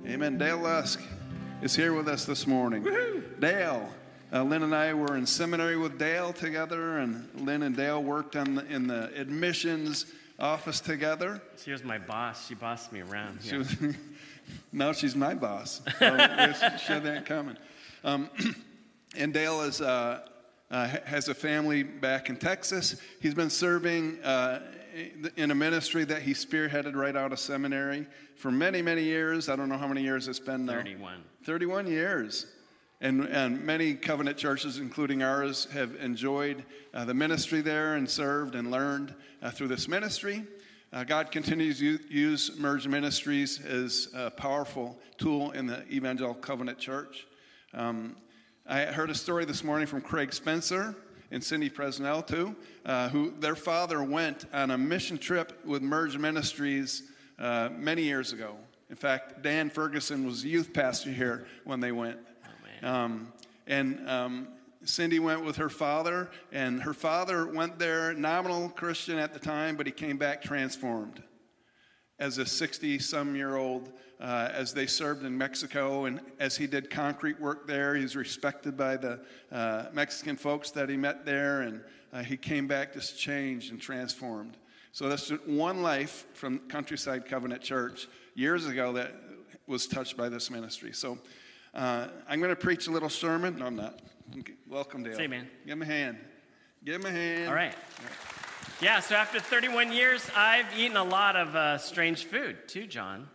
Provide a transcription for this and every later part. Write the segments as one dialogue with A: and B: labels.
A: Amen. Dale Lusk is here with us this morning.
B: Woo-hoo!
A: Dale, Lynn and I were in seminary with Dale together, and Lynn and Dale worked in the admissions office together.
B: She was my boss. She bossed me around.
A: She was, now she's my boss. So she had that coming. And Dale is has a family back in Texas. He's been serving in a ministry that he spearheaded right out of seminary for many, many years. I don't know how many years it's been now.
B: 31.
A: 31 years. And many covenant churches, including ours, have enjoyed the ministry there and served and learned through this ministry. God continues to use Merge Ministries as a powerful tool in the Evangelical Covenant Church. I heard a story this morning from Craig Spencer and Cindy Presnell, too, who their father went on a mission trip with Merge Ministries many years ago. In fact, Dan Ferguson was youth pastor here when they went. Cindy went with her father, and her father went there, nominal Christian at the time, but he came back transformed as a 60-some-year-old as they served in Mexico. And as he did concrete work there, he was respected by the Mexican folks that he met there, and he came back just changed and transformed. So that's one life from Countryside Covenant Church years ago that was touched by this ministry. So I'm going to preach a little sermon. No, I'm not. Welcome, Dale.
B: Say, man.
A: Give him a hand. Give him a hand.
B: All right. Yeah, so after 31 years, I've eaten a lot of strange food, too, John.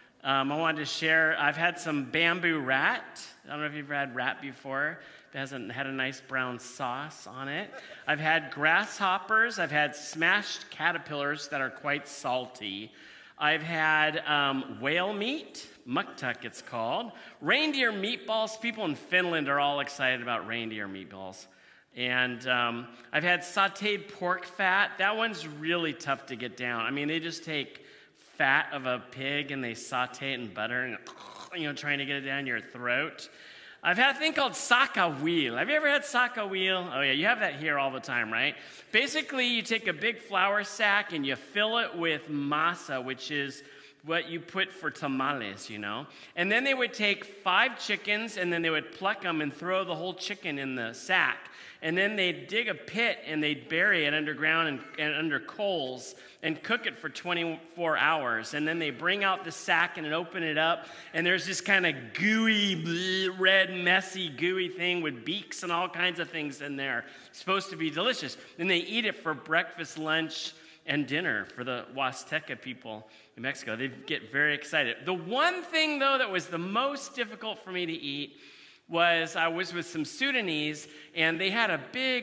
B: I wanted to share, I've had some bamboo rat. I don't know if you've had rat before. It hasn't had a nice brown sauce on it. I've had grasshoppers. I've had smashed caterpillars that are quite salty. I've had whale meat, muktuk it's called. Reindeer meatballs. People in Finland are all excited about reindeer meatballs. And I've had sauteed pork fat. That one's really tough to get down. I mean, they just take fat of a pig and they saute it in butter and, trying to get it down your throat. I've had a thing called sakawil. Have you ever had sakawil? Oh, yeah, you have that here all the time, right? Basically, you take a big flour sack and you fill it with masa, which is what you put for tamales, And then they would take 5 chickens and then they would pluck them and throw the whole chicken in the sack. And then they'd dig a pit and they'd bury it underground and under coals and cook it for 24 hours. And then they bring out the sack and open it up. And there's this kind of gooey, red, messy, gooey thing with beaks and all kinds of things in there. It's supposed to be delicious. Then they eat it for breakfast, lunch, and dinner for the Huasteca people in Mexico. They get very excited. The one thing, though, that was the most difficult for me to eat was I was with some Sudanese, and they had a big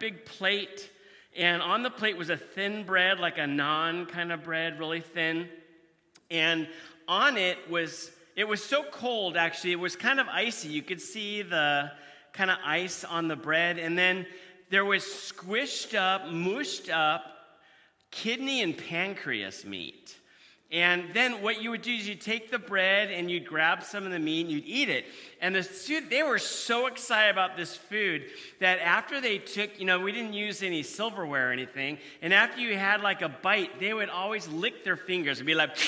B: plate, and on the plate was a thin bread, like a naan kind of bread, really thin, and on it was so cold, actually, it was kind of icy. You could see the kind of ice on the bread, and then there was squished up, mushed up kidney and pancreas meat. And then what you would do is you'd take the bread and you'd grab some of the meat and you'd eat it. And they were so excited about this food that after they took, we didn't use any silverware or anything. And after you had like a bite, they would always lick their fingers and be like,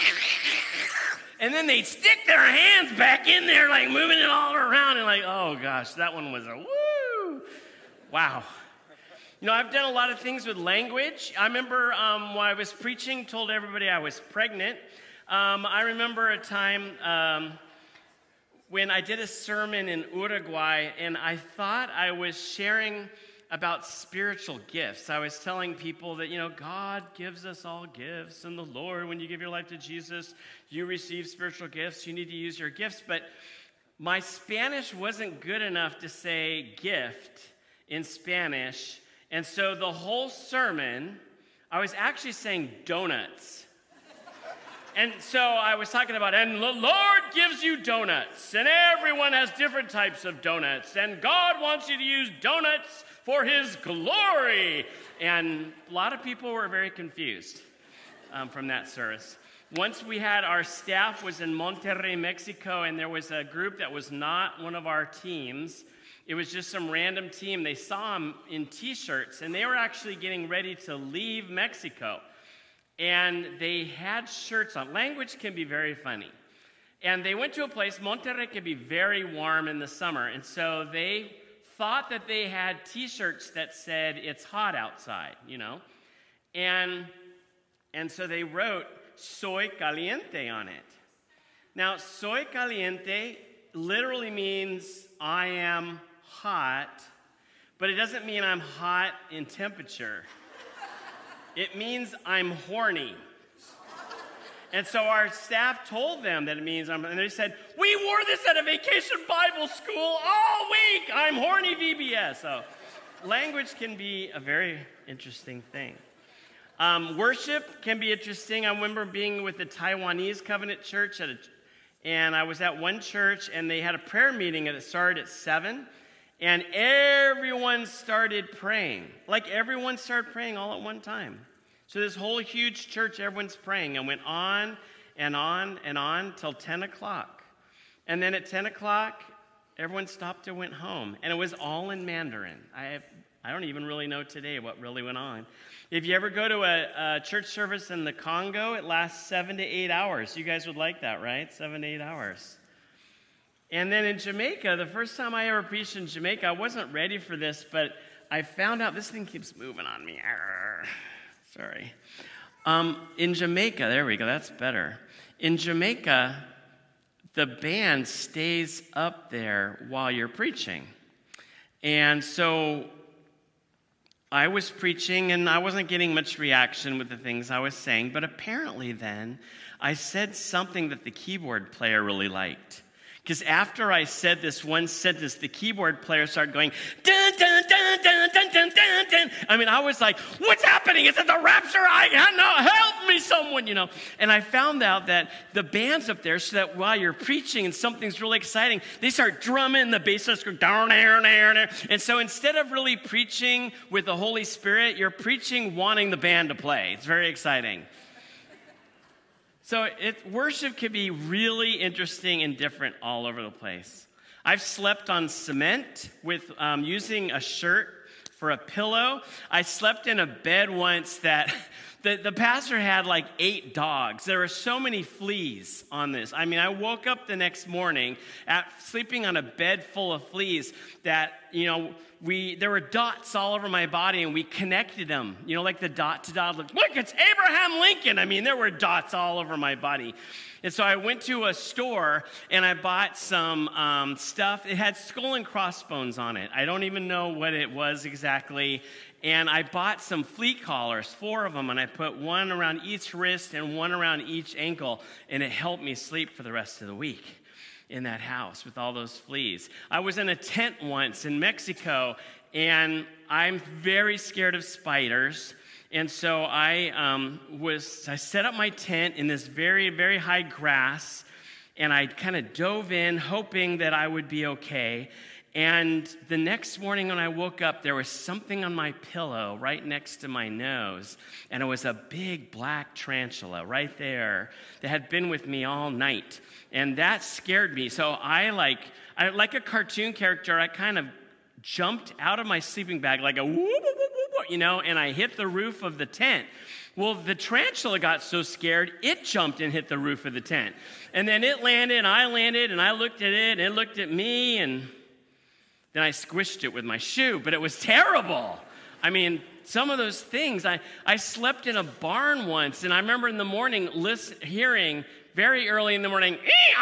B: and then they'd stick their hands back in there, like moving it all around. And like, oh gosh, that one was a woo. Wow. I've done a lot of things with language. I remember when I was preaching, told everybody I was pregnant. I remember a time when I did a sermon in Uruguay, and I thought I was sharing about spiritual gifts. I was telling people that, God gives us all gifts, and the Lord, when you give your life to Jesus, you receive spiritual gifts. You need to use your gifts. But my Spanish wasn't good enough to say gift in Spanish. And so the whole sermon, I was actually saying donuts. And so I was talking about, and the Lord gives you donuts, and everyone has different types of donuts, and God wants you to use donuts for His glory. And a lot of people were very confused from that service. Once we had our staff was in Monterrey, Mexico, and there was a group that was not one of our teams. It was just some random team. They saw them in T-shirts, and they were actually getting ready to leave Mexico. And they had shirts on. Language can be very funny. And they went to a place, Monterrey can be very warm in the summer, and so they thought that they had T-shirts that said, "It's hot outside," And so they wrote, "Soy caliente" on it. Now, soy caliente literally means I am hot, but it doesn't mean I'm hot in temperature. It means I'm horny. And so our staff told them that it means and they said, "We wore this at a vacation Bible school all week. I'm horny VBS." So language can be a very interesting thing. Worship can be interesting. I remember being with the Taiwanese Covenant Church and I was at one church, and they had a prayer meeting that started at 7, and everyone started praying. Like, everyone started praying all at one time. So this whole huge church, everyone's praying, and went on and on and on till 10 o'clock. And then at 10 o'clock, everyone stopped and went home, and it was all in Mandarin. I don't even really know today what really went on. If you ever go to a church service in the Congo, it lasts 7 to 8 hours. You guys would like that, right? 7 to 8 hours. And then in Jamaica, the first time I ever preached in Jamaica, I wasn't ready for this, but I found out, this thing keeps moving on me. Sorry. In Jamaica, there we go, that's better. In Jamaica, the band stays up there while you're preaching. And so I was preaching, and I wasn't getting much reaction with the things I was saying, but apparently then I said something that the keyboard player really liked. Because after I said this one sentence, the keyboard player started going, dun, dun, dun, dun, dun, dun, dun, dun. I mean, I was like, what's happening? Is it the rapture? Help me, someone, And I found out that the band's up there so that while you're preaching and something's really exciting, they start drumming, the bass starts going down, down, down, down. And so instead of really preaching with the Holy Spirit, you're preaching wanting the band to play. It's very exciting. So worship can be really interesting and different all over the place. I've slept on cement with using a shirt for a pillow. I slept in a bed once that the pastor had like 8 dogs. There were so many fleas on this. I mean, I woke up the next morning sleeping on a bed full of fleas that, there were dots all over my body, and we connected them, like the dot to dot. Look, it's Abraham Lincoln. I mean, there were dots all over my body. And so I went to a store, and I bought some stuff. It had skull and crossbones on it. I don't even know what it was exactly. And I bought some flea collars, 4 of them, and I put one around each wrist and one around each ankle, and it helped me sleep for the rest of the week in that house with all those fleas. I was in a tent once in Mexico, and I'm very scared of spiders. And so I set up my tent in this very, very high grass, and I kind of dove in, hoping that I would be okay. And the next morning when I woke up, there was something on my pillow right next to my nose, and it was a big black tarantula right there that had been with me all night. And that scared me. So I like a cartoon character, I kind of jumped out of my sleeping bag like a whoop, whoop, whoop, whoop, and I hit the roof of the tent. Well, the tarantula got so scared, it jumped and hit the roof of the tent. And then it landed, and I looked at it, and it looked at me, and then I squished it with my shoe, but it was terrible. I mean, some of those things. I slept in a barn once, and I remember in the morning hearing very early in the morning,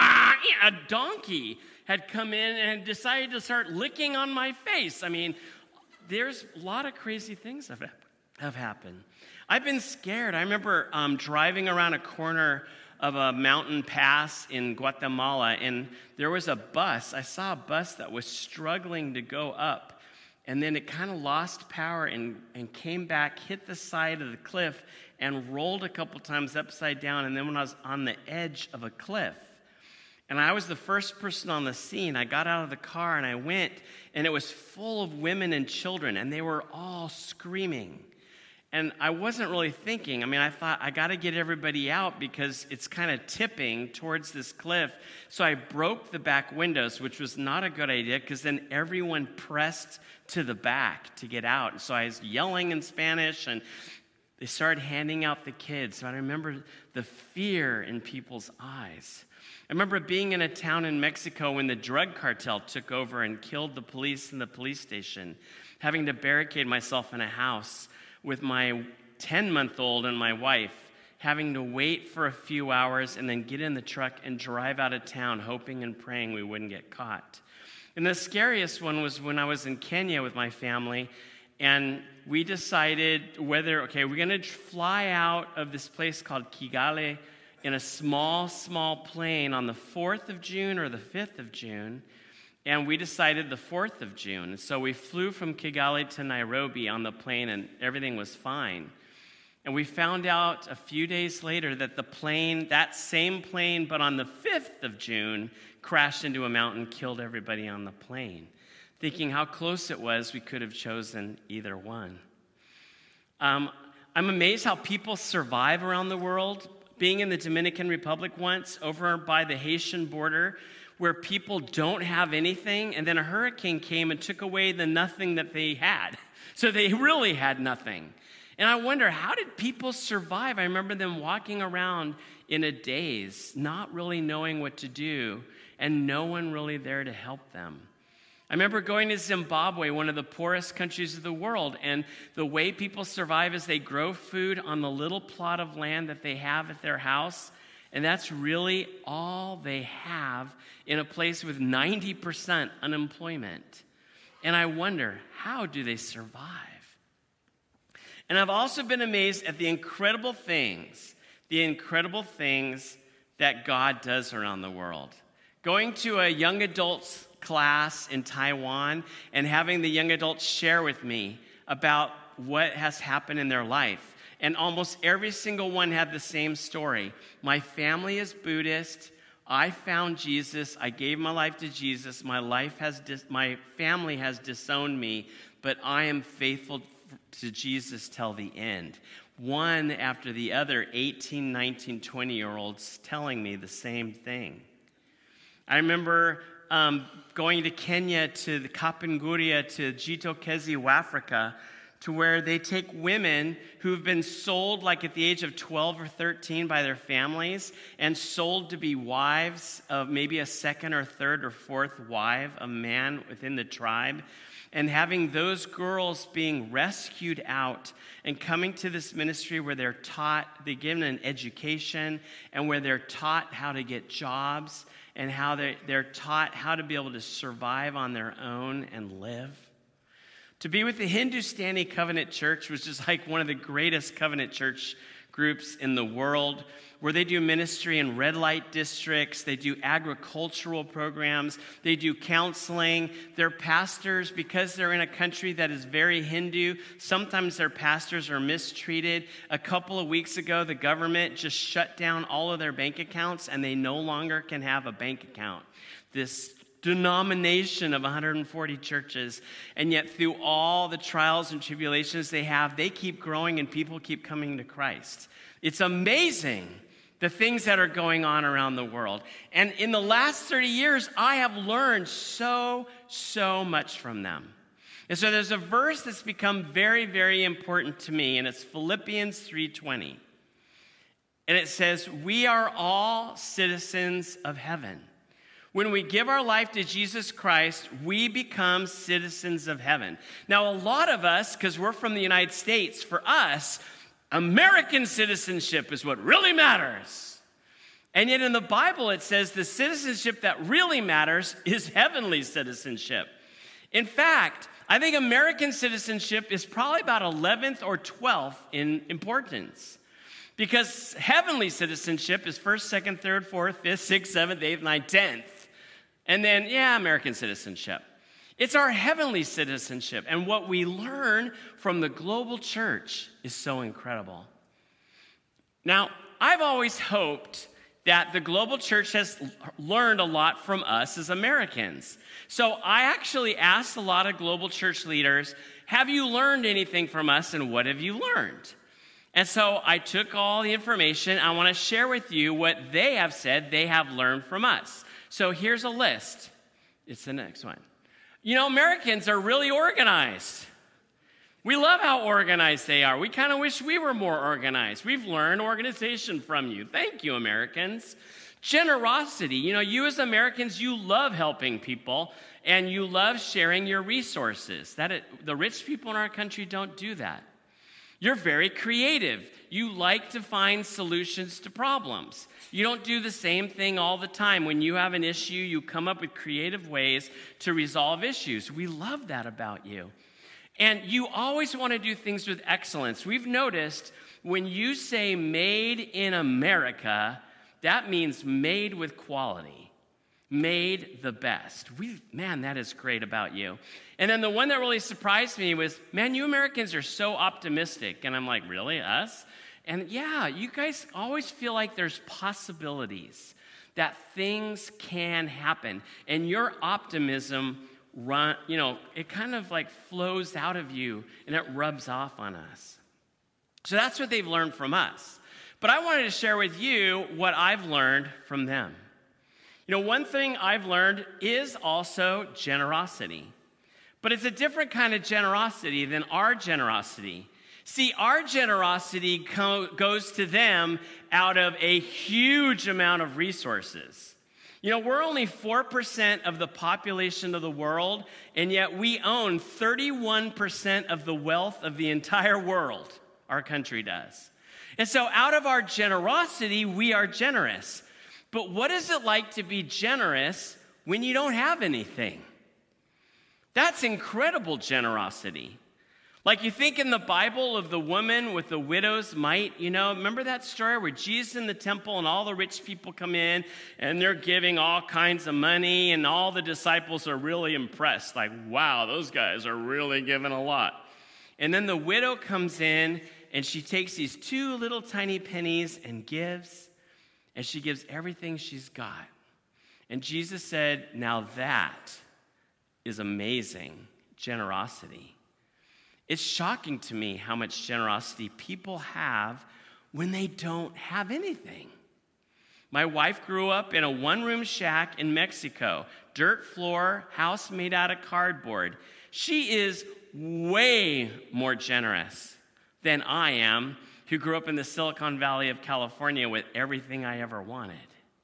B: a donkey had come in and had decided to start licking on my face. I mean, there's a lot of crazy things that have happened. I've been scared. I remember driving around a corner of a mountain pass in Guatemala, and there was a bus. I saw a bus that was struggling to go up, and then it kind of lost power and came back, hit the side of the cliff, and rolled a couple times upside down, and then when I was on the edge of a cliff, and I was the first person on the scene, I got out of the car, and I went, and it was full of women and children, and they were all screaming. And I wasn't really thinking. I mean, I thought, I got to get everybody out because it's kind of tipping towards this cliff. So I broke the back windows, which was not a good idea because then everyone pressed to the back to get out. So I was yelling in Spanish, and They started handing out the kids. So I remember the fear in people's eyes. I remember being in a town in Mexico when the drug cartel took over and killed the police in the police station, having to barricade myself in a house with my 10-month-old and my wife, having to wait for a few hours and then get in the truck and drive out of town, hoping and praying we wouldn't get caught. And the scariest one was when I was in Kenya with my family, and we decided we're going to fly out of this place called Kigali in a small plane on the 4th of June or the 5th of June, and we decided the 4th of June. And so we flew from Kigali to Nairobi on the plane, and everything was fine. And we found out a few days later that the plane, that same plane, but on the 5th of June, crashed into a mountain, killed everybody on the plane. Thinking how close it was, we could have chosen either one. I'm amazed how people survive around the world. Being in the Dominican Republic once, over by the Haitian border, where people don't have anything, and then a hurricane came and took away the nothing that they had. So they really had nothing. And I wonder, how did people survive? I remember them walking around in a daze, not really knowing what to do, and no one really there to help them. I remember going to Zimbabwe, one of the poorest countries of the world, and the way people survive is they grow food on the little plot of land that they have at their house, and that's really all they have in a place with 90% unemployment. And I wonder, how do they survive? And I've also been amazed at the incredible things that God does around the world. Going to a young adults class in Taiwan and having the young adults share with me about what has happened in their life. And almost every single one had the same story. My family is Buddhist. I found Jesus. I gave my life to Jesus. My family has disowned me, but I am faithful to Jesus till the end. One after the other, 18, 19, 20-year-olds telling me the same thing. I remember going to Kenya, to the Kapenguria, to Jitokezi, Africa, to where they take women who've been sold like at the age of 12 or 13 by their families and sold to be wives of maybe a second or third or fourth wife, a man within the tribe, and having those girls being rescued out and coming to this ministry where they're given an education and where they're taught how to get jobs and how they're taught how to be able to survive on their own and live. To be with the Hindustani Covenant Church was just like one of the greatest covenant church groups in the world, where they do ministry in red light districts, they do agricultural programs, they do counseling. Their pastors, because they're in a country that is very Hindu, sometimes their pastors are mistreated. A couple of weeks ago, the government just shut down all of their bank accounts, and they no longer can have a bank account. This denomination of 140 churches, and yet through all the trials and tribulations they have, they keep growing and people keep coming to Christ. It's amazing the things that are going on around the world. And in the last 30 years, I have learned so much from them. And so there's a verse that's become very, very important to me, and it's Philippians 3:20. And it says, "We are all citizens of heaven." When we give our life to Jesus Christ, we become citizens of heaven. Now, a lot of us, because we're from the United States, for us, American citizenship is what really matters. And yet in the Bible, it says the citizenship that really matters is heavenly citizenship. In fact, I think American citizenship is probably about 11th or 12th in importance. Because heavenly citizenship is 1st, 2nd, 3rd, 4th, 5th, 6th, 7th, 8th, 9th, 10th. And then, American citizenship. It's our heavenly citizenship. And what we learn from the global church is so incredible. Now, I've always hoped that the global church has learned a lot from us as Americans. So I actually asked a lot of global church leaders, have you learned anything from us, and what have you learned? And so I took all the information. I want to share with you what they have said they have learned from us. So here's a list. It's the next one. You know, Americans are really organized. We love how organized they are. We kind of wish we were more organized. We've learned organization from you. Thank you, Americans. Generosity. You as Americans, you love helping people, and you love sharing your resources. The rich people in our country don't do that. You're very creative. You like to find solutions to problems. You don't do the same thing all the time. When you have an issue, you come up with creative ways to resolve issues. We love that about you. And you always want to do things with excellence. We've noticed when you say made in America, that means made with quality, made the best. Man, that is great about you. And then the one that really surprised me was, man, you Americans are so optimistic. And I'm like, really, us? And yeah, you guys always feel like there's possibilities, that things can happen. And your optimism, it kind of like flows out of you and it rubs off on us. So that's what they've learned from us. But I wanted to share with you what I've learned from them. One thing I've learned is also generosity. But it's a different kind of generosity than our generosity. See, our generosity goes to them out of a huge amount of resources. We're only 4% of the population of the world, and yet we own 31% of the wealth of the entire world. Our country does. And so out of our generosity, we are generous. But what is it like to be generous when you don't have anything? That's incredible generosity. Like you think in the Bible of the woman with the widow's mite, remember that story where Jesus in the temple and all the rich people come in and they're giving all kinds of money and all the disciples are really impressed. Like, wow, those guys are really giving a lot. And then the widow comes in and she takes these 2 little tiny pennies and gives, and she gives everything she's got. And Jesus said, now that is amazing generosity. It's shocking to me how much generosity people have when they don't have anything. My wife grew up in a 1-room shack in Mexico, dirt floor, house made out of cardboard. She is way more generous than I am, who grew up in the Silicon Valley of California with everything I ever wanted.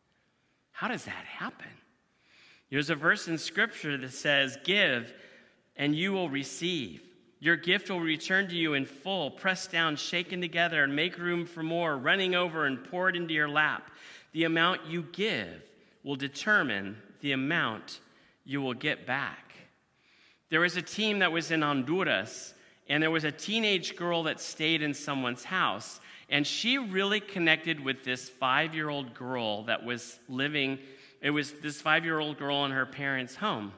B: How does that happen? There's a verse in Scripture that says, give and you will receive. Your gift will return to you in full, pressed down, shaken together, and make room for more, running over and poured into your lap. The amount you give will determine the amount you will get back. There was a team that was in Honduras, and there was a teenage girl that stayed in someone's house, and she really connected with this 5-year-old girl that was living. It was this 5-year-old girl in her parents' home.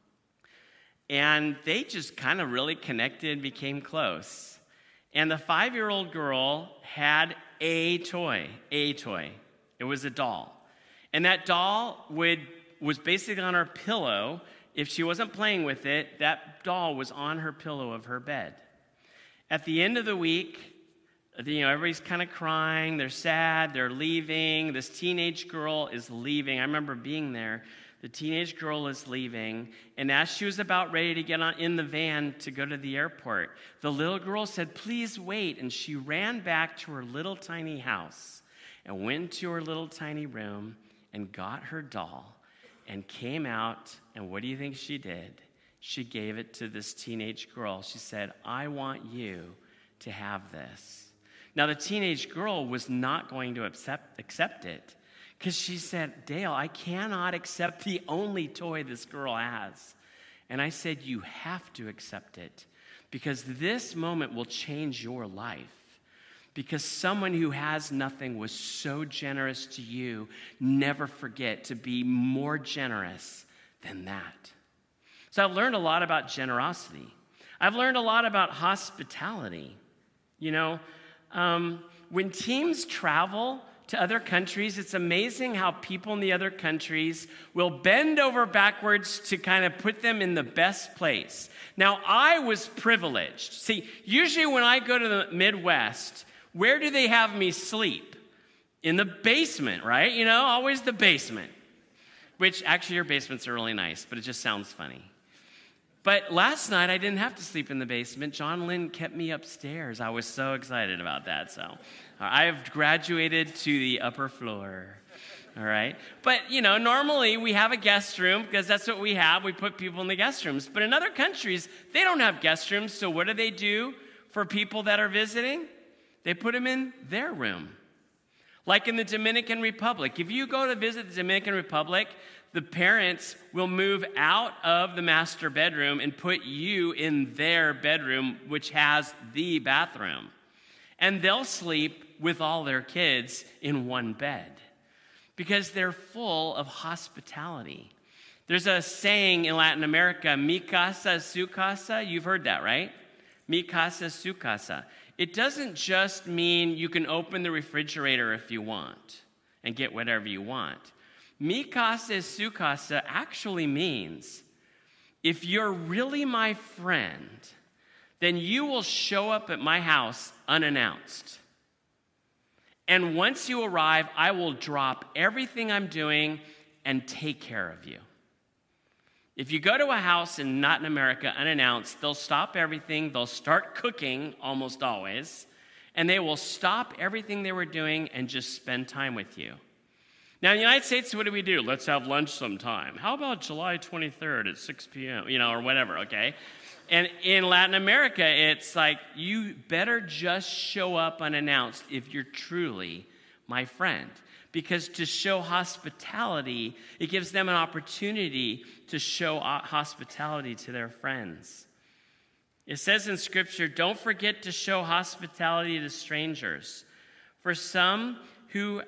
B: And they just kind of really connected, became close. And the 5-year-old girl had a toy. It was a doll. And that doll was basically on her pillow. If she wasn't playing with it, that doll was on her pillow of her bed. At the end of the week, everybody's kind of crying. They're sad. They're leaving. This teenage girl is leaving. I remember being there. The teenage girl is leaving, and as she was about ready to get in the van to go to the airport, the little girl said, please wait, and she ran back to her little tiny house and went to her little tiny room and got her doll and came out, and what do you think she did? She gave it to this teenage girl. She said, I want you to have this. Now, the teenage girl was not going to accept it, because she said, Dale, I cannot accept the only toy this girl has. And I said, you have to accept it, because this moment will change your life. Because someone who has nothing was so generous to you, never forget to be more generous than that. So I've learned a lot about generosity. I've learned a lot about hospitality. When teams travel to other countries, it's amazing how people in the other countries will bend over backwards to kind of put them in the best place. Now, I was privileged. See, usually when I go to the Midwest, where do they have me sleep? In the basement, right? Always the basement. Which, actually, your basements are really nice, but it just sounds funny. But last night, I didn't have to sleep in the basement. John Lynn kept me upstairs. I was so excited about that. So I have graduated to the upper floor. All right? But, normally we have a guest room because that's what we have. We put people in the guest rooms. But in other countries, they don't have guest rooms. So what do for people that are visiting? They put them in their room. Like in the Dominican Republic. If you go to visit the Dominican Republic, the parents will move out of the master bedroom and put you in their bedroom, which has the bathroom. And they'll sleep with all their kids in one bed because they're full of hospitality. There's a saying in Latin America, mi casa, su casa. You've heard that, right? Mi casa, su casa. It doesn't just mean you can open the refrigerator if you want and get whatever you want. Mi casa, su casa actually means if you're really my friend, then you will show up at my house unannounced. And once you arrive, I will drop everything I'm doing and take care of you. If you go to a house not in America unannounced, they'll stop everything. They'll start cooking almost always. And they will stop everything they were doing and just spend time with you. Now, in the United States, what do? Let's have lunch sometime. How about July 23rd at 6 p.m., or whatever, okay? And in Latin America, it's like, you better just show up unannounced if you're truly my friend. Because to show hospitality, it gives them an opportunity to show hospitality to their friends. It says in Scripture, don't forget to show hospitality to strangers. For some who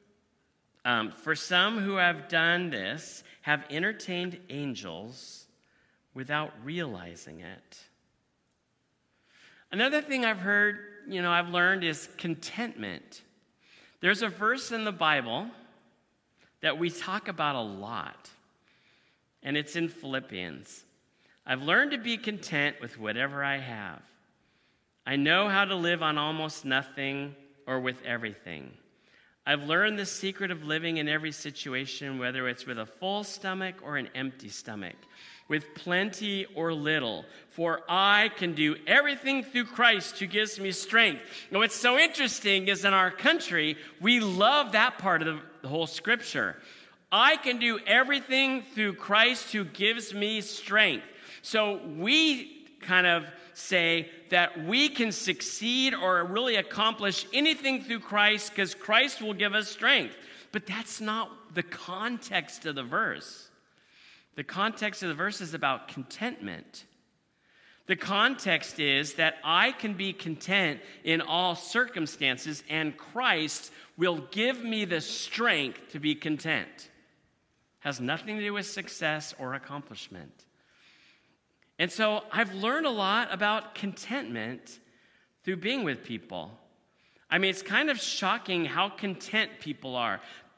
B: have done this have entertained angels without realizing it. Another thing I've learned is contentment. There's a verse in the Bible that we talk about a lot, and it's in Philippians. I've learned to be content with whatever I have. I know how to live on almost nothing or with everything. I've learned the secret of living in every situation, whether it's with a full stomach or an empty stomach, with plenty or little, for I can do everything through Christ who gives me strength. And what's so interesting is in our country, we love that part of the whole Scripture. I can do everything through Christ who gives me strength. So we kind of say that we can succeed or really accomplish anything through Christ because Christ will give us strength. But that's not the context of the verse. The context of the verse is about contentment. The context is that I can be content in all circumstances, and Christ will give me the strength to be content. Has nothing to do with success or accomplishment. And so I've learned a lot about contentment through being with people. I mean, it's kind of shocking how content people are.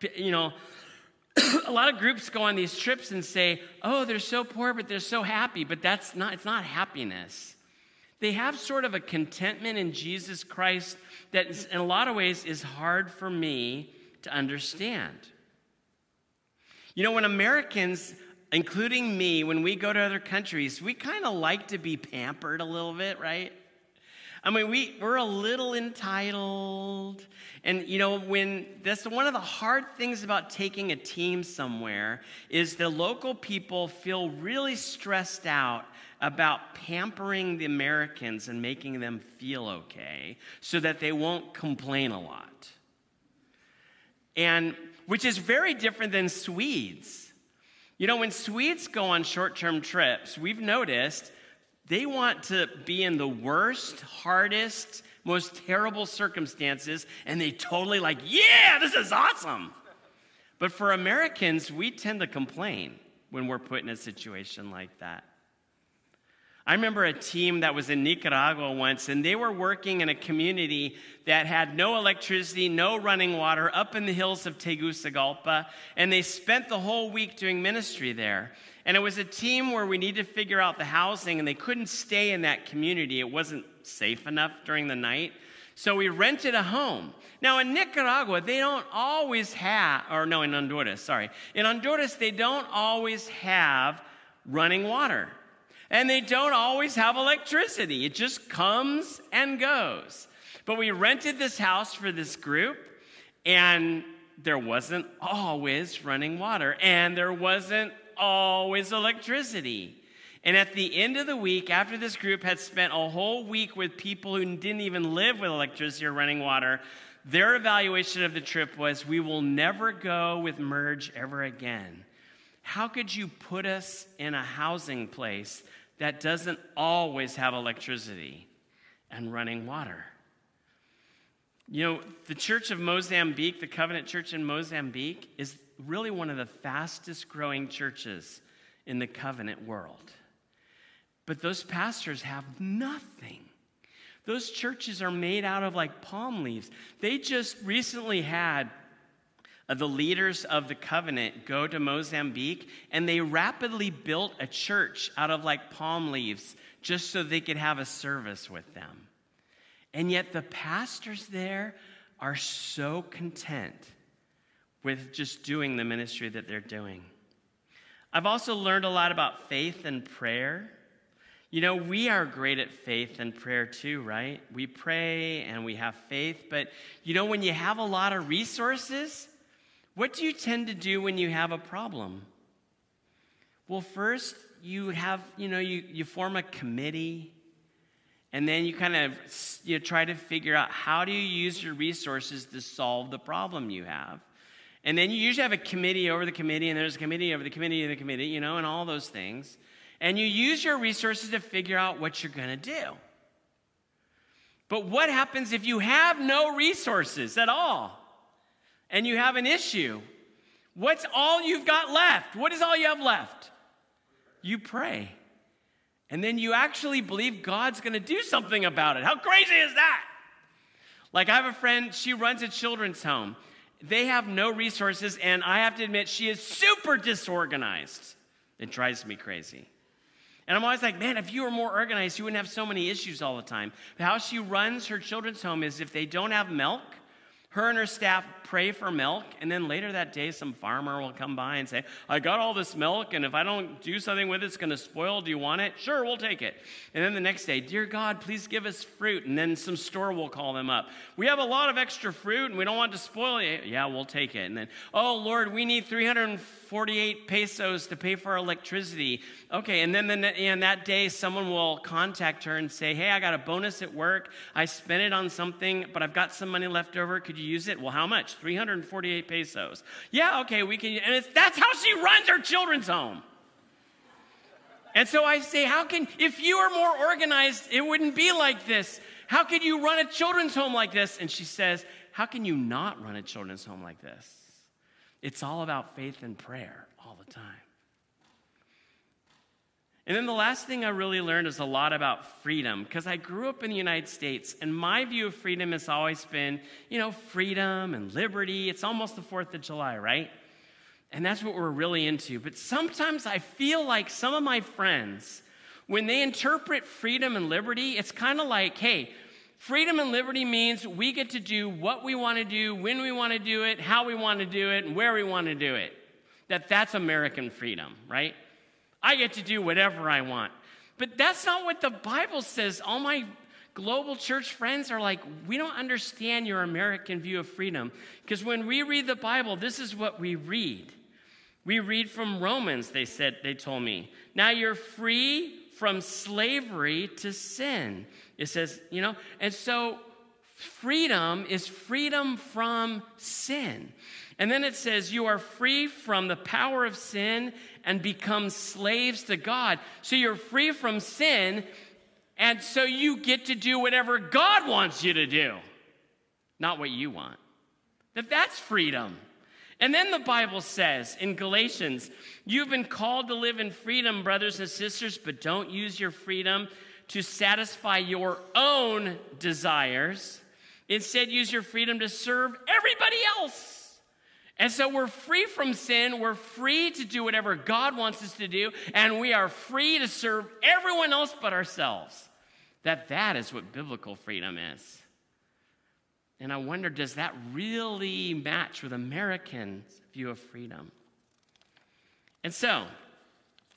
B: A lot of groups go on these trips and say, oh, they're so poor, but they're so happy. But it's not happiness. They have sort of a contentment in Jesus Christ that in a lot of ways is hard for me to understand. When Americans, including me, when we go to other countries, we kind of like to be pampered a little bit, right? I mean, we're a little entitled. And, when that's one of the hard things about taking a team somewhere is the local people feel really stressed out about pampering the Americans and making them feel okay so that they won't complain a lot. And which is very different than Swedes. When Swedes go on short-term trips, we've noticed they want to be in the worst, hardest, most terrible circumstances, and they totally yeah, this is awesome. But for Americans, we tend to complain when we're put in a situation like that. I remember a team that was in Nicaragua once, and they were working in a community that had no electricity, no running water, up in the hills of Tegucigalpa, and they spent the whole week doing ministry there. And it was a team where we needed to figure out the housing, and they couldn't stay in that community. It wasn't safe enough during the night. So we rented a home. Now, in Nicaragua, they don't always have, in Honduras, sorry. In Honduras, they don't always have running water. And they don't always have electricity. It just comes and goes. But we rented this house for this group, and there wasn't always running water, and there wasn't always electricity. And at the end of the week, after this group had spent a whole week with people who didn't even live with electricity or running water, their evaluation of the trip was, we will never go with Merge ever again. How could you put us in a housing place that doesn't always have electricity and running water? You know, the Church of Mozambique, the Covenant Church in Mozambique, is really one of the fastest growing churches in the Covenant world. But those pastors have nothing. Those churches are made out of like palm leaves. They just recently had the leaders of the Covenant go to Mozambique, and they rapidly built a church out of like palm leaves just so they could have a service with them. And yet the pastors there are so content with just doing the ministry that they're doing. I've also learned a lot about faith and prayer. You know, we are great at faith and prayer too, right? We pray and we have faith, but you know, when you have a lot of resources, what do you tend to do when you have a problem? Well, first, you form a committee, and then you kind of try to figure out how do you use your resources to solve the problem you have. And then you usually have a committee over the committee, and there's a committee over the committee of the committee, and all those things. And you use your resources to figure out what you're going to do. But what happens if you have no resources at all and you have an issue? What's all you've got left? What is all you have left? You pray. And then you actually believe God's going to do something about it. How crazy is that? Like, I have a friend, she runs a children's home. They have no resources, and I have to admit, she is super disorganized. It drives me crazy. And I'm always like, man, if you were more organized, you wouldn't have so many issues all the time. But how she runs her children's home is if they don't have milk, her and her staff pray for milk, and then later that day, some farmer will come by and say, I got all this milk, and if I don't do something with it, it's going to spoil. Do you want it? Sure, we'll take it. And then the next day, dear God, please give us fruit. And then some store will call them up. We have a lot of extra fruit, and we don't want it to spoil it. Yeah, we'll take it. And then, oh, Lord, we need 348 pesos to pay for our electricity. Okay, and then that day, someone will contact her and say, hey, I got a bonus at work. I spent it on something, but I've got some money left over. Could you use it? Well, how much? 348 pesos. Yeah, okay, we can. And that's how she runs her children's home. And so I say, if you were more organized, it wouldn't be like this. How could you run a children's home like this? And she says, how can you not run a children's home like this? It's all about faith and prayer all the time. And then the last thing I really learned is a lot about freedom, because I grew up in the United States, and my view of freedom has always been, freedom and liberty. It's almost the 4th of July, right? And that's what we're really into. But sometimes I feel like some of my friends, when they interpret freedom and liberty, it's kind of like, hey, freedom and liberty means we get to do what we want to do, when we want to do it, how we want to do it, and where we want to do it. That's American freedom, right? I get to do whatever I want. But that's not what the Bible says. All my global church friends are like, we don't understand your American view of freedom. Because when we read the Bible, this is what we read. We read from Romans, they told me. Now you're free from slavery to sin. It says, and so freedom is freedom from sin. And then it says you are free from the power of sin and become slaves to God. So you're free from sin, and so you get to do whatever God wants you to do, not what you want. That's freedom. And then the Bible says in Galatians, you've been called to live in freedom, brothers and sisters, but don't use your freedom to satisfy your own desires. Instead, use your freedom to serve everybody else. And so we're free from sin, we're free to do whatever God wants us to do, and we are free to serve everyone else but ourselves. That is what biblical freedom is. And I wonder, does that really match with Americans' view of freedom? And so,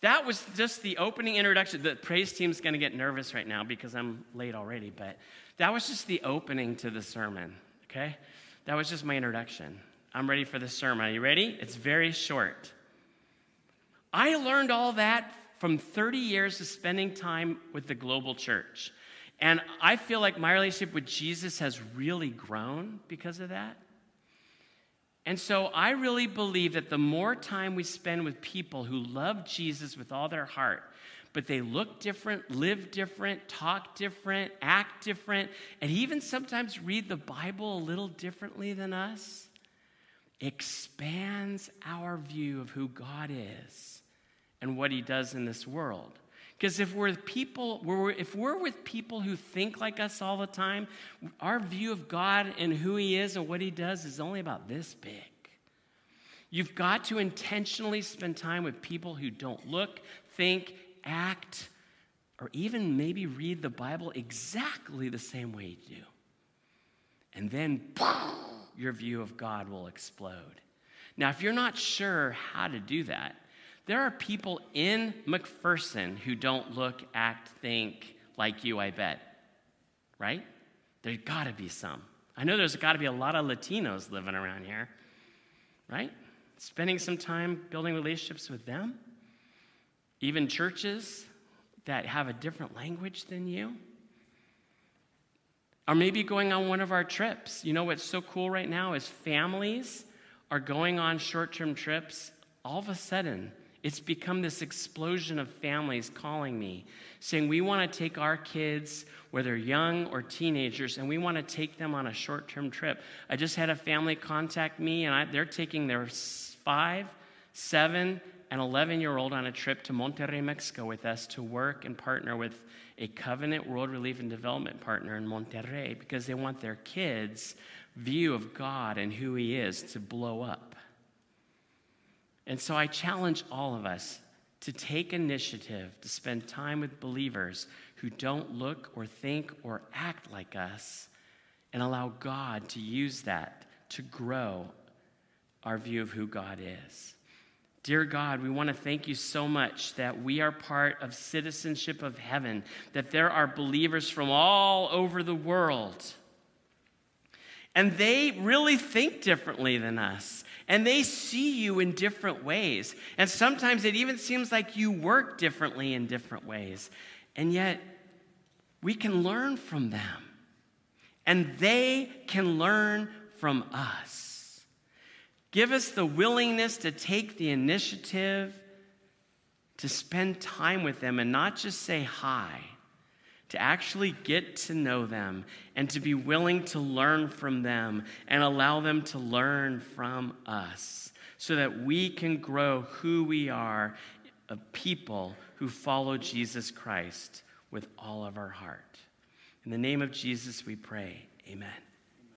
B: That was just the opening introduction. The praise team's going to get nervous right now because I'm late already, but that was just the opening to the sermon, okay? That was just my introduction. I'm ready for the sermon. Are you ready? It's very short. I learned all that from 30 years of spending time with the global church. And I feel like my relationship with Jesus has really grown because of that. And so I really believe that the more time we spend with people who love Jesus with all their heart, but they look different, live different, talk different, act different, and even sometimes read the Bible a little differently than us, expands our view of who God is and what he does in this world. Because if we're with people who think like us all the time, our view of God and who he is and what he does is only about this big. You've got to intentionally spend time with people who don't look, think, act, or even maybe read the Bible exactly the same way you do. And then your view of God will explode. Now, if you're not sure how to do that, there are people in McPherson who don't look, act, think like you, I bet. Right? There's got to be some. I know there's got to be a lot of Latinos living around here. Right? Spending some time building relationships with them. Even churches that have a different language than you. Or maybe going on one of our trips. You know what's so cool right now is families are going on short-term trips. All of a sudden, it's become this explosion of families calling me, saying we want to take our kids, whether young or teenagers, and we want to take them on a short-term trip. I just had a family contact me, and they're taking their 5, 7, and 11-year-old on a trip to Monterrey, Mexico with us to work and partner with a Covenant World Relief and Development partner in Monterrey because they want their kids' view of God and who he is to blow up. And so I challenge all of us to take initiative to spend time with believers who don't look or think or act like us and allow God to use that to grow our view of who God is. Dear God, we want to thank you so much that we are part of citizenship of heaven, that there are believers from all over the world. And they really think differently than us. And they see you in different ways. And sometimes it even seems like you work differently in different ways. And yet, we can learn from them. And they can learn from us. Give us the willingness to take the initiative to spend time with them and not just say hi, to actually get to know them and to be willing to learn from them and allow them to learn from us so that we can grow who we are, a people who follow Jesus Christ with all of our heart. In the name of Jesus we pray, amen.